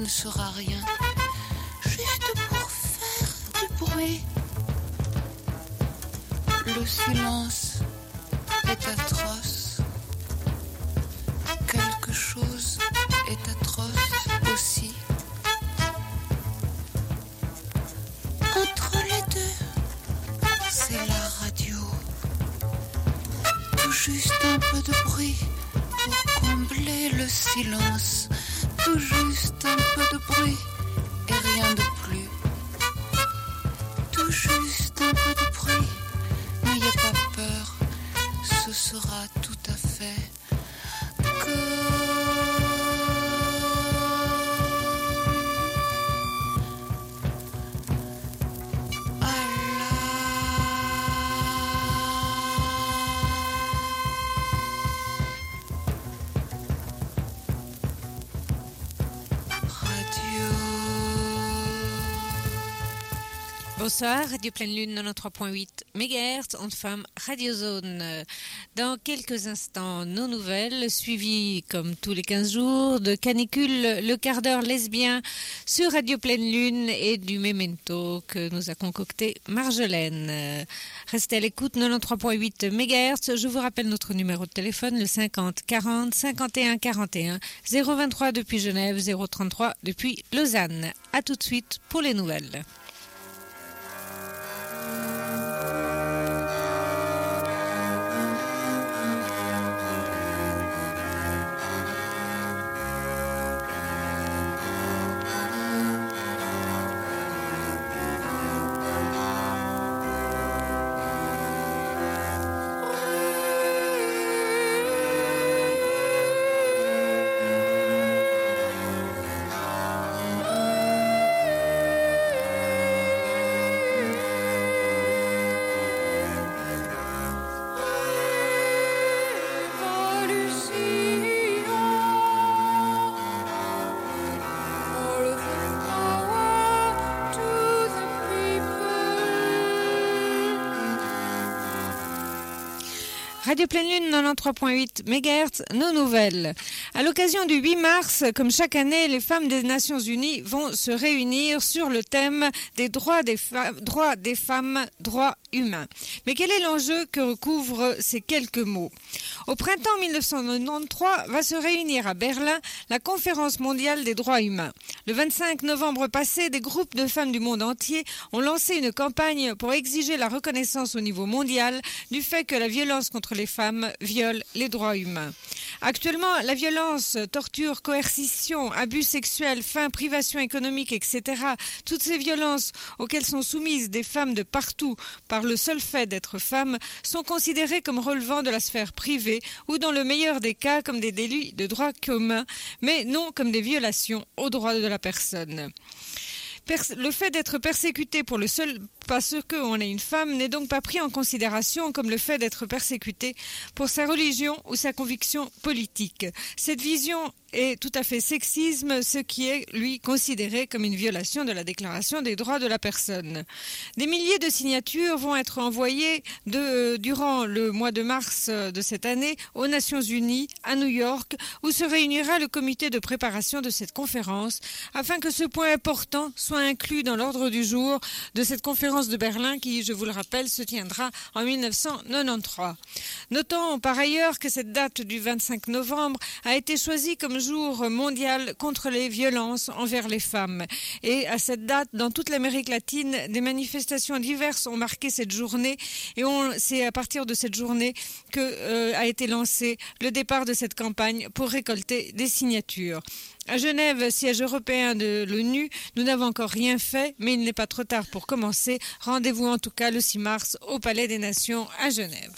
sera rien, juste pour faire du bruit. Le silence est atroce. Quelque chose est atroce aussi. Entre les deux, c'est la radio. Tout juste un peu de bruit pour combler le silence. Tout juste un peu de bruit et rien de plus. Tout juste un peu de bruit. N'ayez pas peur, ce sera tout à fait Bonsoir, Radio Pleine Lune 93.8 MHz, ondes femmes, Radio Zone. Dans quelques instants, nos nouvelles, suivies comme tous les 15 jours de Canicule, le quart d'heure lesbien sur Radio Pleine Lune et du Memento que nous a concocté Marjolaine. Restez à l'écoute, 93.8 MHz. Je vous rappelle notre numéro de téléphone, le 50 40 51 41, 023 depuis Genève, 033 depuis Lausanne. À tout de suite pour les nouvelles. Radio Pleine Lune 93.8 MHz, nos nouvelles. À l'occasion du 8 mars, comme chaque année, les femmes des Nations Unies vont se réunir sur le thème des droits des femmes, droits humains. Mais quel est l'enjeu que recouvrent ces quelques mots ? Au printemps 1993 va se réunir à Berlin la Conférence mondiale des droits humains. Le 25 novembre passé, des groupes de femmes du monde entier ont lancé une campagne pour exiger la reconnaissance au niveau mondial du fait que la violence contre les femmes viole les droits humains. Actuellement, la violence, torture, coercition, abus sexuels, faim, privation économique, etc., toutes ces violences auxquelles sont soumises des femmes de partout par le seul fait d'être femmes sont considérées comme relevant de la sphère privée ou dans le meilleur des cas comme des délits de droit commun, mais non comme des violations aux droits de la personne. Le fait d'être persécuté pour le seul parce qu'on est une femme n'est donc pas pris en considération comme le fait d'être persécuté pour sa religion ou sa conviction politique. Cette vision est tout à fait sexisme, ce qui est, lui, considéré comme une violation de la Déclaration des droits de la personne. Des milliers de signatures vont être envoyées durant le mois de mars de cette année aux Nations Unies, à New York, où se réunira le comité de préparation de cette conférence, afin que ce point important soit inclus dans l'ordre du jour de cette conférence de Berlin qui, je vous le rappelle, se tiendra en 1993. Notons par ailleurs que cette date du 25 novembre a été choisie comme jour mondial contre les violences envers les femmes. Et à cette date, dans toute l'Amérique latine, des manifestations diverses ont marqué cette journée et c'est à partir de cette journée que a été lancé le départ de cette campagne pour récolter des signatures. À Genève, siège européen de l'ONU, nous n'avons encore rien fait, mais il n'est pas trop tard pour commencer. Rendez-vous en tout cas le 6 mars au Palais des Nations à Genève.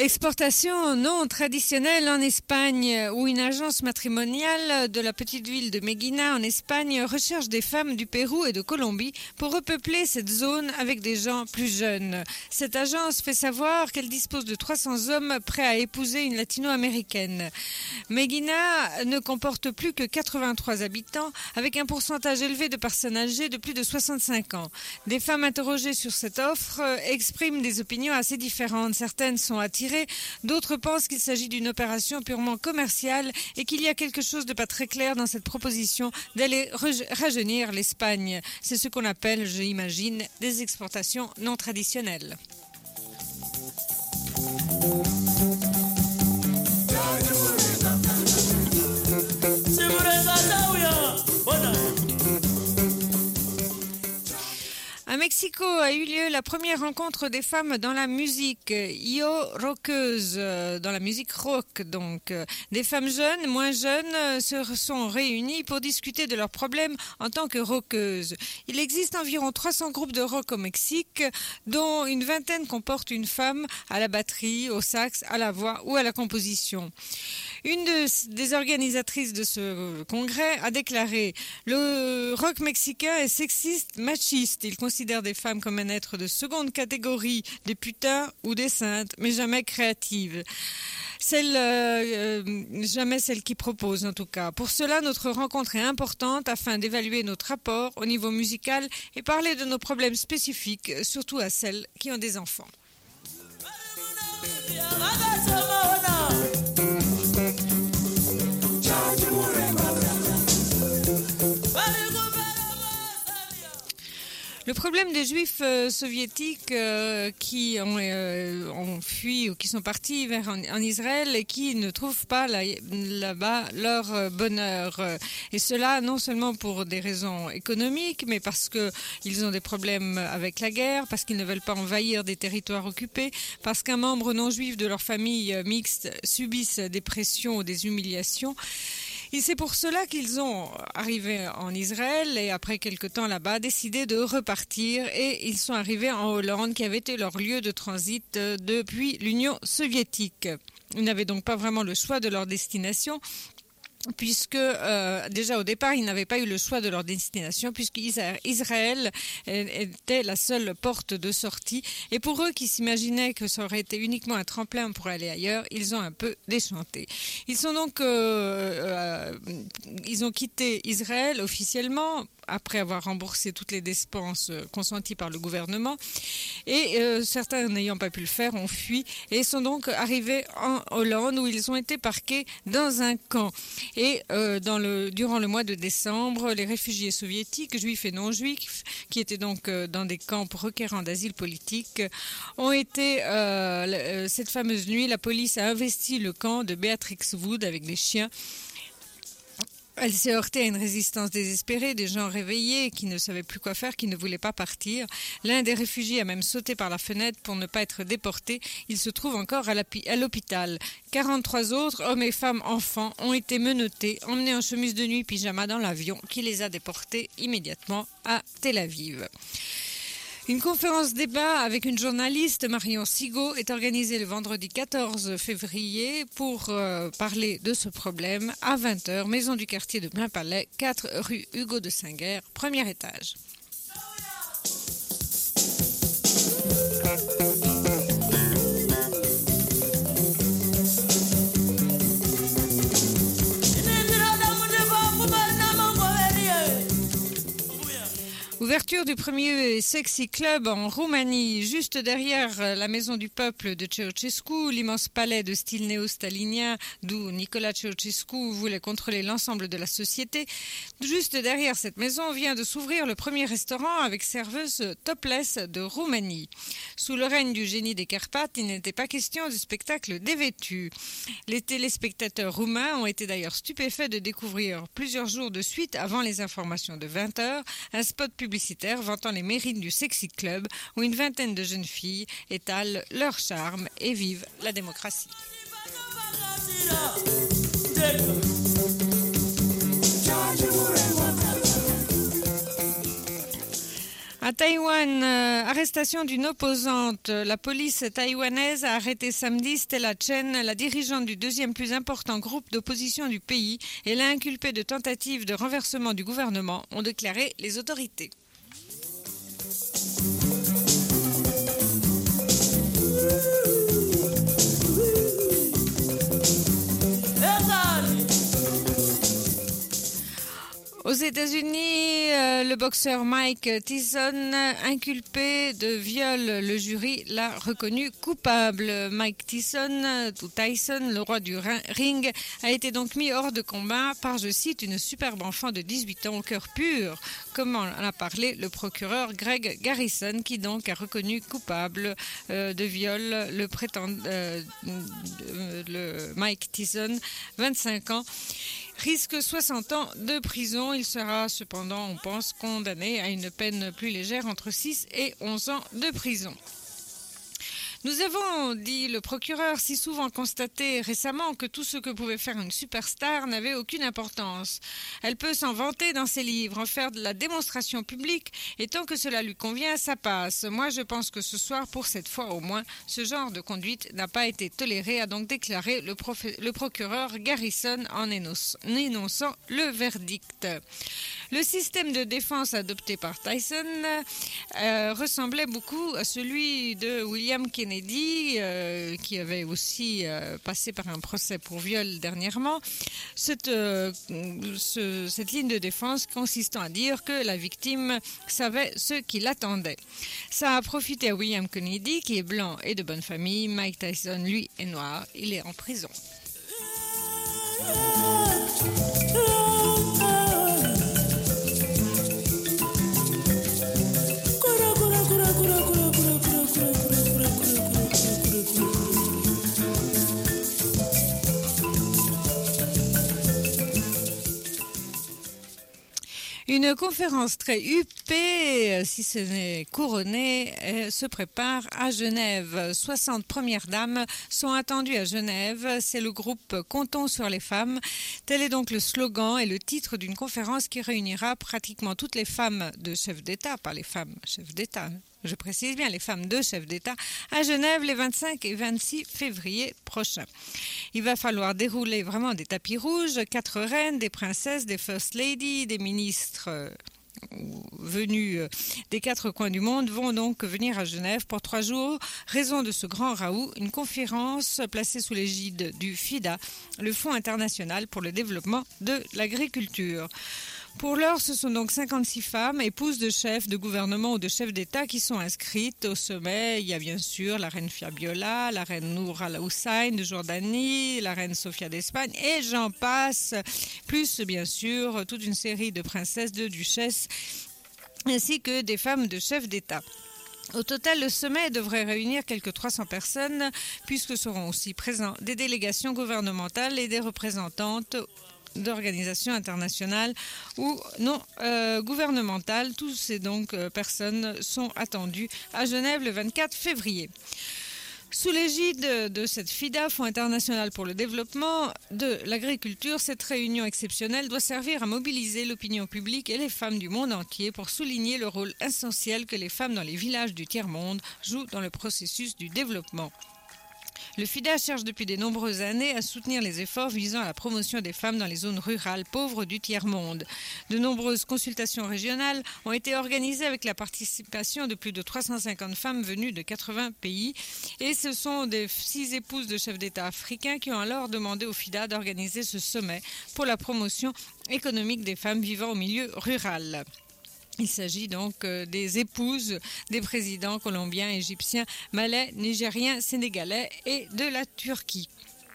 Exportation non traditionnelle en Espagne, où une agence matrimoniale de la petite ville de Méguina en Espagne recherche des femmes du Pérou et de Colombie pour repeupler cette zone avec des gens plus jeunes. Cette agence fait savoir qu'elle dispose de 300 hommes prêts à épouser une latino-américaine. Méguina ne comporte plus que 83 habitants, avec un pourcentage élevé de personnes âgées de plus de 65 ans. Des femmes interrogées sur cette offre expriment des opinions assez différentes. Certaines sont attirées, d'autres pensent qu'il s'agit d'une opération purement commerciale et qu'il y a quelque chose de pas très clair dans cette proposition d'aller rajeunir l'Espagne. C'est ce qu'on appelle, j'imagine, des exportations non traditionnelles. À Mexico a eu lieu la première rencontre des femmes dans la musique yo-rockeuse, dans la musique rock. Donc, des femmes jeunes, moins jeunes, se sont réunies pour discuter de leurs problèmes en tant que rockeuses. Il existe environ 300 groupes de rock au Mexique, dont une vingtaine comportent une femme à la batterie, au sax, à la voix ou à la composition. Une des organisatrices de ce congrès a déclaré « Le rock mexicain est sexiste, machiste. Il considère des femmes comme un être de seconde catégorie, des putains ou des saintes, mais jamais créatives. Jamais celle qui propose en tout cas. Pour cela, notre rencontre est importante afin d'évaluer notre rapport au niveau musical et parler de nos problèmes spécifiques, surtout à celles qui ont des enfants. » Le problème des Juifs soviétiques qui ont fui ou qui sont partis en Israël et qui ne trouvent pas là-bas leur bonheur. Et cela non seulement pour des raisons économiques, mais parce qu'ils ont des problèmes avec la guerre, parce qu'ils ne veulent pas envahir des territoires occupés, parce qu'un membre non juif de leur famille mixte subisse des pressions ou des humiliations. Et c'est pour cela qu'ils ont arrivé en Israël et après quelque temps là-bas décidé de repartir et ils sont arrivés en Hollande qui avait été leur lieu de transit depuis l'Union soviétique. Ils n'avaient donc pas vraiment le choix de leur destination puisque déjà au départ, ils n'avaient pas eu le choix de leur destination puisqu'Israël était la seule porte de sortie. Et pour eux qui s'imaginaient que ça aurait été uniquement un tremplin pour aller ailleurs, ils ont un peu déchanté. Ils sont donc, ils ont quitté Israël officiellement après avoir remboursé toutes les dépenses consenties par le gouvernement. Et certains n'ayant pas pu le faire ont fui et sont donc arrivés en Hollande où ils ont été parqués dans un camp. Et durant le mois de décembre, les réfugiés soviétiques, juifs et non-juifs, qui étaient donc dans des camps requérant d'asile politique, ont été, cette fameuse nuit, la police a investi le camp de Beatrix Wood avec des chiens. Elle s'est heurtée à une résistance désespérée, des gens réveillés qui ne savaient plus quoi faire, qui ne voulaient pas partir. L'un des réfugiés a même sauté par la fenêtre pour ne pas être déporté. Il se trouve encore à l'hôpital. 43 autres, hommes et femmes, enfants, ont été menottés, emmenés en chemise de nuit pyjama dans l'avion qui les a déportés immédiatement à Tel Aviv. Une conférence débat avec une journaliste, Marion Sigaud, est organisée le vendredi 14 février pour parler de ce problème à 20h, maison du quartier de Blainpalais, 4 rue Hugo de Singuer, premier étage. Ouverture du premier Sexy Club en Roumanie, juste derrière la maison du peuple de Ceausescu, l'immense palais de style néo-stalinien d'où Nicolae Ceausescu voulait contrôler l'ensemble de la société. Juste derrière cette maison vient de s'ouvrir le premier restaurant avec serveuse topless de Roumanie. Sous le règne du génie des Carpates, il n'était pas question du spectacle dévêtu. Les téléspectateurs roumains ont été d'ailleurs stupéfaits de découvrir plusieurs jours de suite avant les informations de 20h un spot publicitaire vantant les mérites du Sexy Club où une vingtaine de jeunes filles étalent leur charme et vivent la démocratie. À À Taïwan, arrestation d'une opposante. La police taïwanaise a arrêté samedi Stella Chen, la dirigeante du deuxième plus important groupe d'opposition du pays, et l'a inculpée de tentative de renversement du gouvernement, ont déclaré les autorités. Aux États-Unis, le boxeur Mike Tyson, inculpé de viol, le jury l'a reconnu coupable. Mike Tyson, le roi du ring, a été donc mis hors de combat par, je cite, une superbe enfant de 18 ans au cœur pur, comme en a parlé le procureur Greg Garrison, qui donc a reconnu coupable de viol le Mike Tyson, 25 ans. Risque 60 ans de prison. Il sera cependant, on pense, condamné à une peine plus légère entre 6 et 11 ans de prison. Nous avons, dit le procureur, si souvent constaté récemment que tout ce que pouvait faire une superstar n'avait aucune importance. Elle peut s'en vanter dans ses livres, en faire de la démonstration publique, et tant que cela lui convient, ça passe. Moi, je pense que ce soir, pour cette fois au moins, ce genre de conduite n'a pas été toléré, a donc déclaré le procureur Garrison en énonçant le verdict. Le système de défense adopté par Tyson ressemblait beaucoup à celui de William Kennedy, qui avait aussi passé par un procès pour viol dernièrement. Cette ligne de défense consistant à dire que la victime savait ce qui l'attendait. Ça a profité à William Kennedy, qui est blanc et de bonne famille. Mike Tyson, lui, est noir. Il est en prison. Une conférence très huppée, si ce n'est couronnée, se prépare à Genève. 60 premières dames sont attendues à Genève. C'est le groupe Comptons sur les femmes. Tel est donc le slogan et le titre d'une conférence qui réunira pratiquement toutes les femmes de chefs d'État, pas les femmes chefs d'État, je précise bien, les femmes de chefs d'État, à Genève les 25 et 26 février prochains. Il va falloir dérouler vraiment des tapis rouges, 4 reines, des princesses, des first ladies, des ministres venus des 4 coins du monde vont donc venir à Genève pour 3 jours. Raison de ce grand raout, une conférence placée sous l'égide du FIDA, le Fonds international pour le développement de l'agriculture. Pour l'heure, ce sont donc 56 femmes, épouses de chefs de gouvernement ou de chefs d'État qui sont inscrites. Au sommet, il y a bien sûr la reine Fabiola, la reine Nour al-Hussein de Jordanie, la reine Sofia d'Espagne, et j'en passe. Plus, bien sûr, toute une série de princesses, de duchesses, ainsi que des femmes de chefs d'État. Au total, le sommet devrait réunir quelques 300 personnes, puisque seront aussi présents des délégations gouvernementales et des représentantes d'organisations internationales ou non gouvernementales. Toutes ces personnes sont attendues à Genève le 24 février. Sous l'égide de cette FIDA, Fonds international pour le développement de l'agriculture, cette réunion exceptionnelle doit servir à mobiliser l'opinion publique et les femmes du monde entier pour souligner le rôle essentiel que les femmes dans les villages du tiers-monde jouent dans le processus du développement. Le FIDA cherche depuis de nombreuses années à soutenir les efforts visant à la promotion des femmes dans les zones rurales pauvres du tiers-monde. De nombreuses consultations régionales ont été organisées avec la participation de plus de 350 femmes venues de 80 pays. Et ce sont des 6 épouses de chefs d'État africains qui ont alors demandé au FIDA d'organiser ce sommet pour la promotion économique des femmes vivant au milieu rural. Il s'agit donc des épouses des présidents colombiens, égyptiens, malais, nigériens, sénégalais et de la Turquie.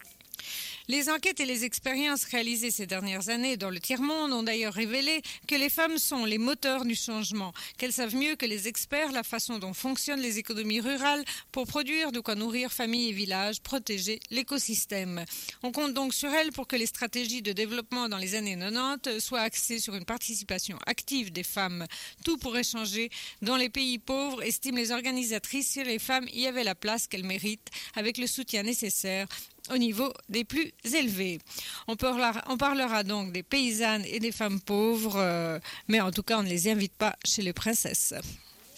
Les enquêtes et les expériences réalisées ces dernières années dans le tiers-monde ont d'ailleurs révélé que les femmes sont les moteurs du changement, qu'elles savent mieux que les experts la façon dont fonctionnent les économies rurales pour produire de quoi nourrir familles et villages, protéger l'écosystème. On compte donc sur elles pour que les stratégies de développement dans les années 90 soient axées sur une participation active des femmes. Tout pourrait changer dans les pays pauvres, estiment les organisatrices, si les femmes y avaient la place qu'elles méritent, avec le soutien nécessaire au niveau des plus élevés. On parlera donc des paysannes et des femmes pauvres, mais en tout cas on ne les invite pas chez les princesses.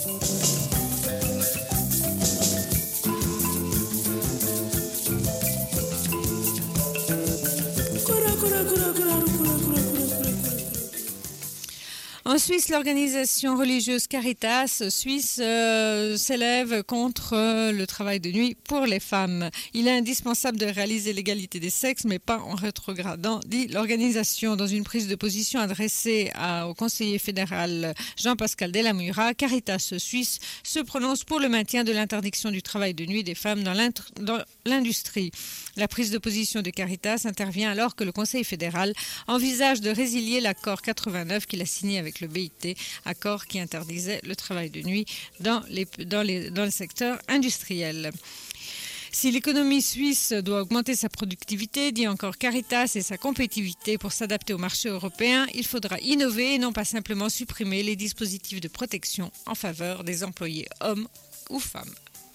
En Suisse, l'organisation religieuse Caritas Suisse s'élève contre le travail de nuit pour les femmes. Il est indispensable de réaliser l'égalité des sexes, mais pas en rétrogradant, dit l'organisation. Dans une prise de position adressée au conseiller fédéral Jean-Pascal Delamura, Caritas Suisse se prononce pour le maintien de l'interdiction du travail de nuit des femmes dans l'industrie. La prise de position de Caritas intervient alors que le Conseil fédéral envisage de résilier l'accord 89 qu'il a signé avec le BIT, accord qui interdisait le travail de nuit dans le secteur industriel. Si l'économie suisse doit augmenter sa productivité, dit encore Caritas, et sa compétitivité pour s'adapter au marché européen, il faudra innover et non pas simplement supprimer les dispositifs de protection en faveur des employés hommes ou femmes.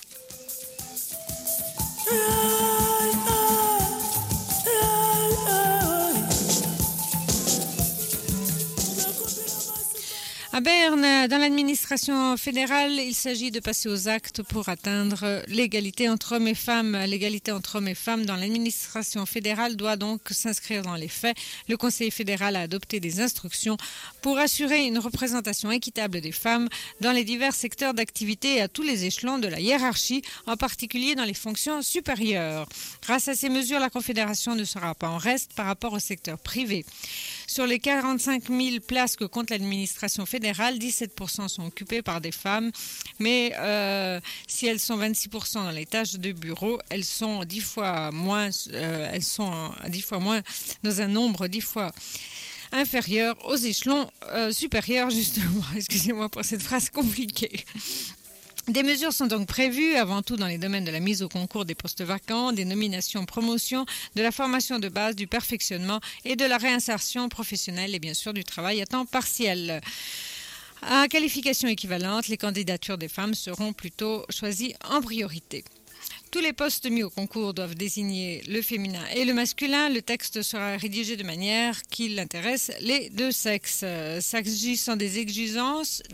À Berne, dans l'administration fédérale, il s'agit de passer aux actes pour atteindre l'égalité entre hommes et femmes. L'égalité entre hommes et femmes dans l'administration fédérale doit donc s'inscrire dans les faits. Le Conseil fédéral a adopté des instructions pour assurer une représentation équitable des femmes dans les divers secteurs d'activité et à tous les échelons de la hiérarchie, en particulier dans les fonctions supérieures. Grâce à ces mesures, la Confédération ne sera pas en reste par rapport au secteur privé. Sur les 45 000 places que compte l'administration fédérale, 17% sont occupées par des femmes, mais si elles sont 26% dans les tâches de bureau, elles sont 10 fois moins dans un nombre 10 fois inférieur aux échelons supérieurs, justement. Excusez-moi pour cette phrase compliquée. Des mesures sont donc prévues, avant tout dans les domaines de la mise au concours des postes vacants, des nominations, promotions, de la formation de base, du perfectionnement et de la réinsertion professionnelle et bien sûr du travail à temps partiel. À qualification équivalente, les candidatures des femmes seront plutôt choisies en priorité. Tous les postes mis au concours doivent désigner le féminin et le masculin. Le texte sera rédigé de manière qu'il intéresse les deux sexes. S'agissant des exigences,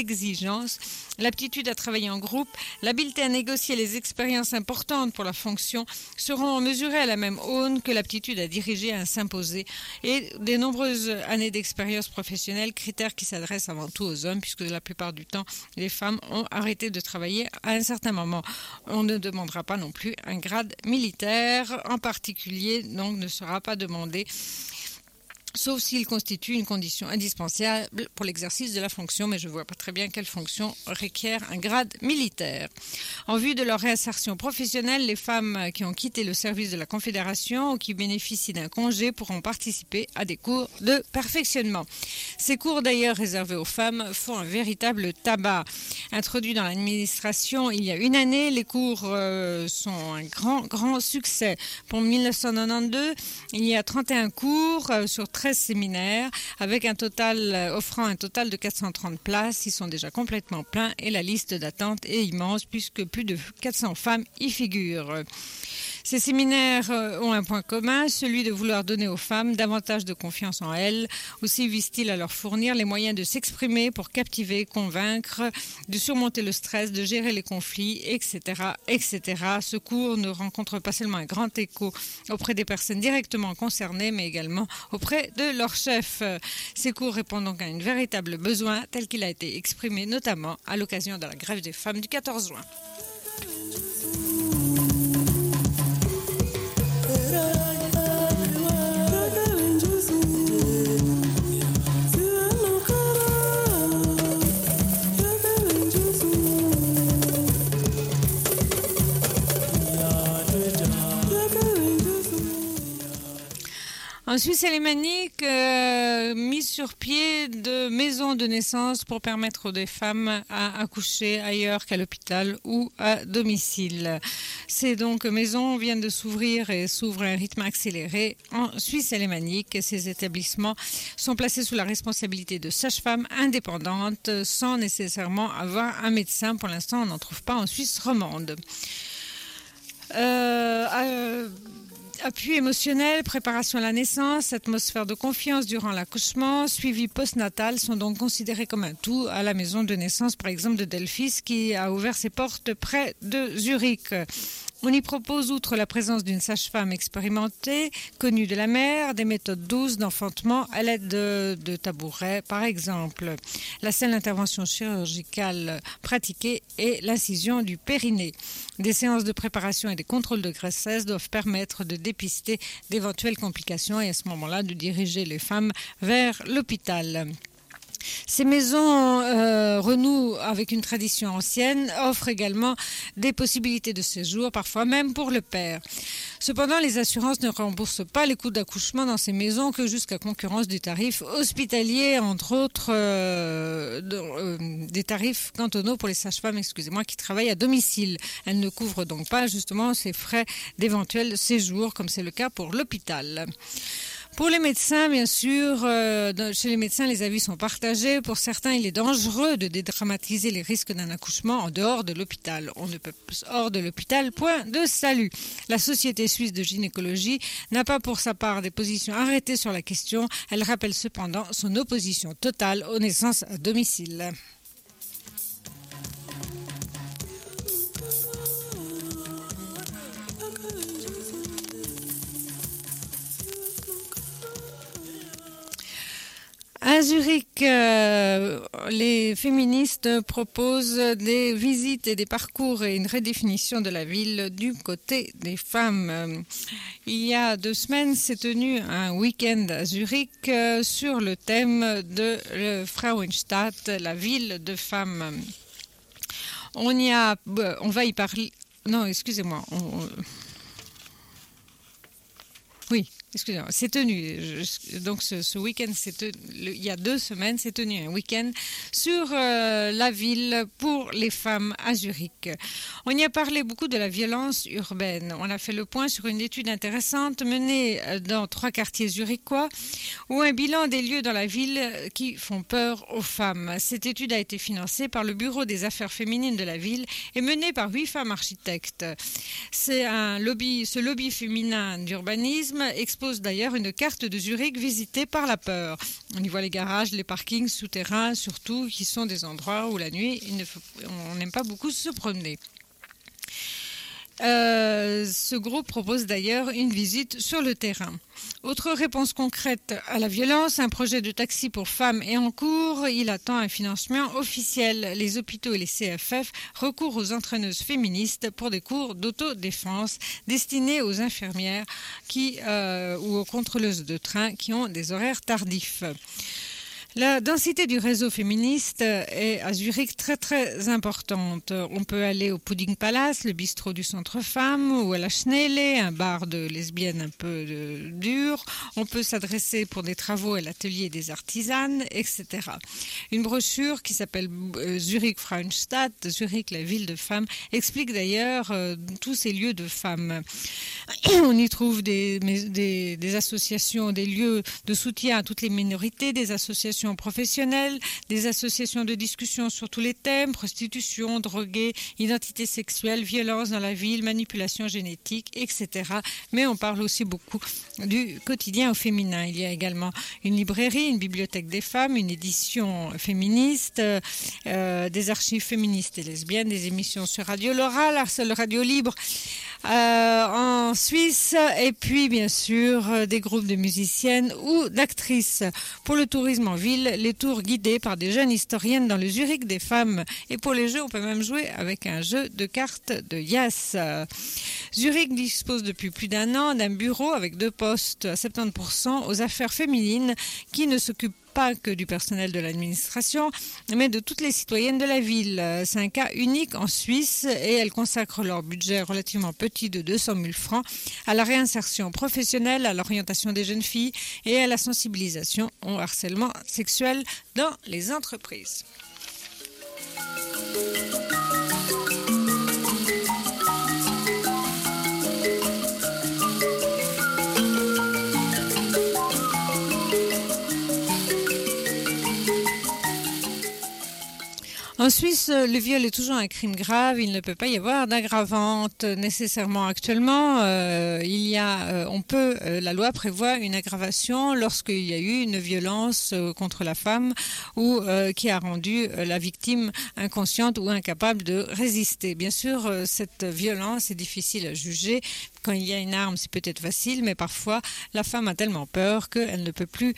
l'aptitude à travailler en groupe, l'habileté à négocier les expériences importantes pour la fonction seront mesurées à la même aune que l'aptitude à diriger, à s'imposer et des nombreuses années d'expérience professionnelle, critères qui s'adressent avant tout aux hommes puisque la plupart du temps, les femmes ont arrêté de travailler à un certain moment. On ne demandera pas non plus un grade militaire en particulier, donc ne sera pas demandé, sauf s'il constitue une condition indispensable pour l'exercice de la fonction, mais je ne vois pas très bien quelle fonction requiert un grade militaire. En vue de leur réinsertion professionnelle, les femmes qui ont quitté le service de la Confédération ou qui bénéficient d'un congé pourront participer à des cours de perfectionnement. Ces cours, d'ailleurs réservés aux femmes, font un véritable tabac. Introduits dans l'administration il y a une année, les cours sont un grand succès. Pour 1992, il y a 31 cours sur 13 séminaires avec offrant un total de 430 places. Ils sont déjà complètement pleins et la liste d'attente est immense puisque plus de 400 femmes y figurent. Ces séminaires ont un point commun, celui de vouloir donner aux femmes davantage de confiance en elles. Aussi visent-ils à leur fournir les moyens de s'exprimer pour captiver, convaincre, de surmonter le stress, de gérer les conflits, etc., etc. Ce cours ne rencontre pas seulement un grand écho auprès des personnes directement concernées, mais également auprès de leur chef. Ces cours répondent donc à un véritable besoin tel qu'il a été exprimé notamment à l'occasion de la grève des femmes du 14 juin. En Suisse alémanique, mise sur pied de maisons de naissance pour permettre aux femmes à accoucher ailleurs qu'à l'hôpital ou à domicile. Ces donc maisons viennent de s'ouvrir et s'ouvrent à un rythme accéléré en Suisse alémanique. Ces établissements sont placés sous la responsabilité de sages-femmes indépendantes sans nécessairement avoir un médecin. Pour l'instant, on n'en trouve pas en Suisse romande. Appui émotionnel, préparation à la naissance, atmosphère de confiance durant l'accouchement, suivi postnatal sont donc considérés comme un tout à la maison de naissance, par exemple, de Delphis, qui a ouvert ses portes près de Zurich. On y propose, outre la présence d'une sage-femme expérimentée, connue de la mère, des méthodes douces d'enfantement à l'aide de tabourets, par exemple. La seule intervention chirurgicale pratiquée est l'incision du périnée. Des séances de préparation et des contrôles de grossesse doivent permettre de dépister d'éventuelles complications et à ce moment-là de diriger les femmes vers l'hôpital. Ces maisons renouent avec une tradition ancienne, offrent également des possibilités de séjour, parfois même pour le père. Cependant, les assurances ne remboursent pas les coûts d'accouchement dans ces maisons que jusqu'à concurrence du tarif hospitalier, entre autres des tarifs cantonaux pour les sages-femmes, qui travaillent à domicile. Elles ne couvrent donc pas justement ces frais d'éventuel séjour, comme c'est le cas pour l'hôpital. Pour les médecins, bien sûr, chez les médecins, les avis sont partagés. Pour certains, il est dangereux de dédramatiser les risques d'un accouchement en dehors de l'hôpital. On ne peut hors de l'hôpital, point de salut. La Société suisse de gynécologie n'a pas pour sa part des positions arrêtées sur la question. Elle rappelle cependant son opposition totale aux naissances à domicile. À Zurich, les féministes proposent des visites et des parcours et une redéfinition de la ville du côté des femmes. Il y a 2 semaines, s'est tenu un week-end à Zurich sur le thème de Frauenstadt, la ville de femmes. On va y parler. Non, excusez-moi. Oui. Excusez-moi, c'est tenu, donc ce week-end, il y a 2 semaines, c'est tenu un week-end sur la ville pour les femmes à Zurich. On y a parlé beaucoup de la violence urbaine. On a fait le point sur une étude intéressante menée dans 3 quartiers zurichois où un bilan des lieux dans la ville qui font peur aux femmes. Cette étude a été financée par le Bureau des affaires féminines de la ville et menée par 8 femmes architectes. Ce lobby féminin d'urbanisme expose d'ailleurs une carte de Zurich visitée par la peur. On y voit les garages, les parkings souterrains, surtout, qui sont des endroits où la nuit, on n'aime pas beaucoup se promener. Ce groupe propose d'ailleurs une visite sur le terrain. Autre réponse concrète à la violence, un projet de taxi pour femmes est en cours. Il attend un financement officiel. Les hôpitaux et les CFF recourent aux entraîneuses féministes pour des cours d'autodéfense destinés aux infirmières ou aux contrôleuses de train qui ont des horaires tardifs. La densité du réseau féministe est à Zurich très très importante. On peut aller au Pudding Palace, le bistrot du Centre Femmes, ou à la Schnelle, un bar de lesbiennes un peu dur. On peut s'adresser pour des travaux à l'atelier des artisanes, etc. Une brochure qui s'appelle Zurich Frauenstadt, Zurich la ville de femmes, explique d'ailleurs tous ces lieux de femmes. On y trouve des associations, des lieux de soutien à toutes les minorités, des associations professionnelles, des associations de discussion sur tous les thèmes, prostitution, drogués, identité sexuelle, violence dans la ville, manipulation génétique, etc. Mais on parle aussi beaucoup du quotidien au féminin. Il y a également une librairie, une bibliothèque des femmes, une édition féministe, des archives féministes et lesbiennes, des émissions sur Radio Laura, la seule radio libre en Suisse, et puis bien sûr des groupes de musiciennes ou d'actrices. Pour le tourisme en ville, les tours guidés par des jeunes historiennes dans le Zurich des femmes, et pour les jeux on peut même jouer avec un jeu de cartes de Yas. Zurich dispose depuis plus d'1 an d'un bureau avec 2 postes à 70% aux affaires féminines qui ne s'occupent pas que du personnel de l'administration, mais de toutes les citoyennes de la ville. C'est un cas unique en Suisse et elles consacrent leur budget relativement petit de 200 000 francs à la réinsertion professionnelle, à l'orientation des jeunes filles et à la sensibilisation au harcèlement sexuel dans les entreprises. En Suisse, le viol est toujours un crime grave. Il ne peut pas y avoir d'aggravante nécessairement actuellement. La loi prévoit une aggravation lorsqu'il y a eu une violence contre la femme ou qui a rendu la victime inconsciente ou incapable de résister. Bien sûr, cette violence est difficile à juger. Quand il y a une arme, c'est peut-être facile, mais parfois la femme a tellement peur qu'elle ne peut plus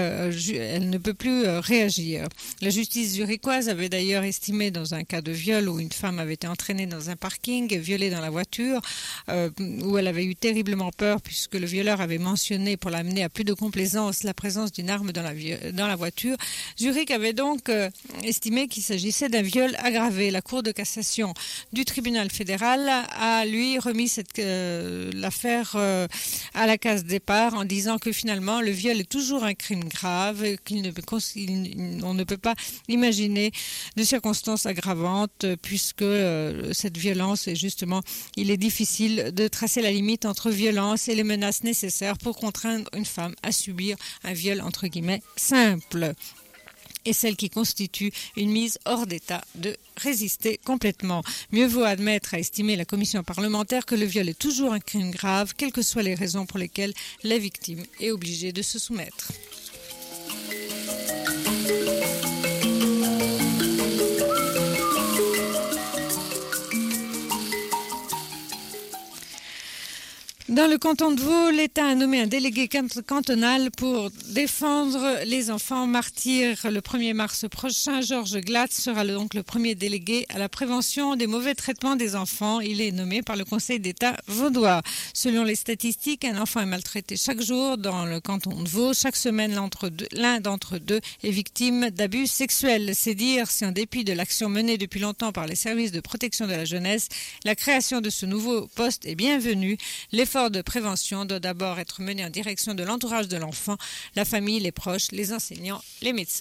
réagir. La justice zurichoise avait d'ailleurs estimé dans un cas de viol où une femme avait été entraînée dans un parking et violée dans la voiture, où elle avait eu terriblement peur puisque le violeur avait mentionné pour l'amener à plus de complaisance la présence d'une arme dans la voiture. Zurich avait donc estimé qu'il s'agissait d'un viol aggravé. La Cour de cassation du tribunal fédéral a lui remis l'affaire à la case départ en disant que finalement le viol est toujours un crime grave, on ne peut pas imaginer de circonstances aggravantes puisque cette violence est justement, il est difficile de tracer la limite entre violence et les menaces nécessaires pour contraindre une femme à subir un viol entre guillemets simple, et celle qui constitue une mise hors d'état de résister complètement. Mieux vaut admettre, a estimé la commission parlementaire, que le viol est toujours un crime grave, quelles que soient les raisons pour lesquelles la victime est obligée de se soumettre. Dans le canton de Vaud, l'État a nommé un délégué cantonal pour défendre les enfants martyrs. Le 1er mars prochain, Georges Glatz sera donc le premier délégué à la prévention des mauvais traitements des enfants. Il est nommé par le Conseil d'État vaudois. Selon les statistiques, un enfant est maltraité chaque jour dans le canton de Vaud. Chaque semaine, l'un d'entre deux est victime d'abus sexuels. C'est dire si en dépit de l'action menée depuis longtemps par les services de protection de la jeunesse, la création de ce nouveau poste est bienvenue. L'effort de prévention doit d'abord être mené en direction de l'entourage de l'enfant, la famille, les proches, les enseignants, les médecins.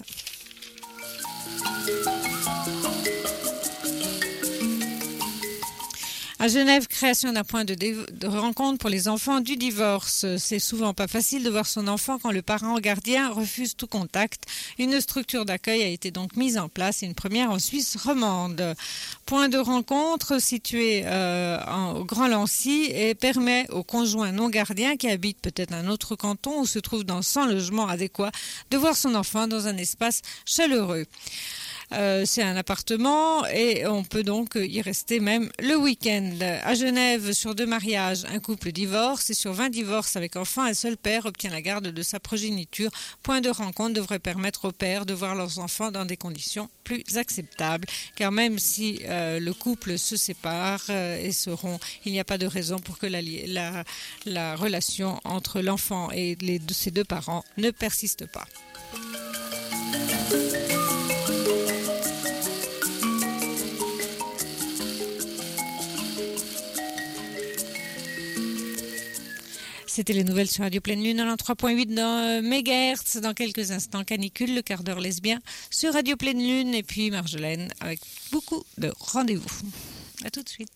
À Genève, création d'un point de rencontre pour les enfants du divorce. C'est souvent pas facile de voir son enfant quand le parent gardien refuse tout contact. Une structure d'accueil a été donc mise en place, une première en Suisse romande. Point de rencontre situé au Grand Lancy et permet aux conjoints non gardiens qui habitent peut-être un autre canton ou se trouvent sans logement adéquat de voir son enfant dans un espace chaleureux. C'est un appartement et on peut donc y rester même le week-end. À Genève, sur 2 mariages, un couple divorce et sur 20 divorces avec enfants, un seul père obtient la garde de sa progéniture. Point de rencontre devrait permettre aux pères de voir leurs enfants dans des conditions plus acceptables. Car même si le couple se sépare il n'y a pas de raison pour que la relation entre l'enfant et ses deux parents ne persiste pas. C'était les nouvelles sur Radio Pleine Lune, 93.8 MHz. Dans quelques instants, Canicule, le quart d'heure lesbien sur Radio Pleine Lune. Et puis Marjolaine avec beaucoup de rendez-vous. À tout de suite.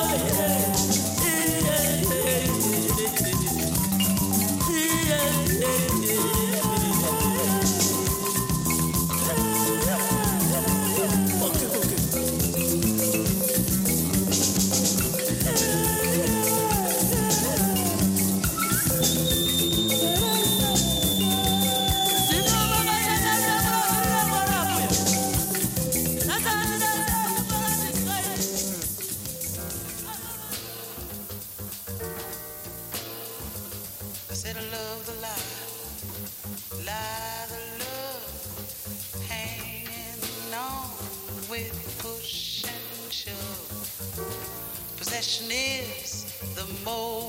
Yeah. possession is the most